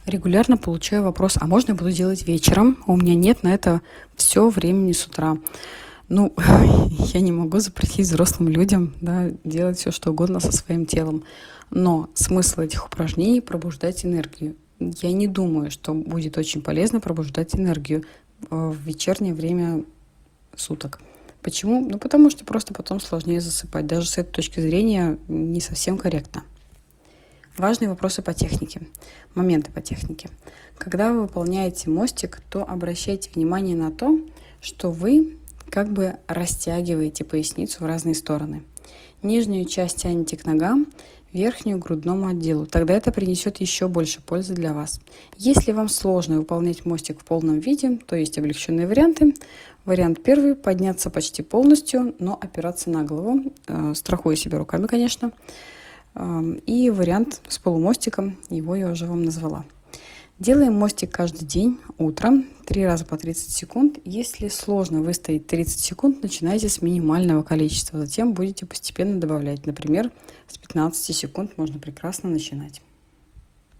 Регулярно получаю вопрос: а можно я буду делать вечером? У меня нет на это все времени с утра. Ну, я не могу запретить взрослым людям, да, делать все что угодно со своим телом. Но смысл этих упражнений — пробуждать энергию. Я не думаю, что будет очень полезно пробуждать энергию в вечернее время суток. Почему? Ну, потому что просто потом сложнее засыпать. Даже с этой точки зрения не совсем корректно. Важные вопросы по технике, моменты по технике. Когда вы выполняете мостик, то обращайте внимание на то, что вы как бы растягиваете поясницу в разные стороны. Нижнюю часть тянете к ногам, верхнюю к грудному отделу. Тогда это принесет еще больше пользы для вас. Если вам сложно выполнять мостик в полном виде, то есть облегченные варианты. Вариант первый — подняться почти полностью, но опираться на голову, страхуя себя руками, конечно. И вариант с полумостиком, его я уже вам назвала. Делаем мостик каждый день утром, 3 раза по 30 секунд. Если сложно выстоять 30 секунд, начинайте с минимального количества. Затем будете постепенно добавлять. Например, с 15 секунд можно прекрасно начинать.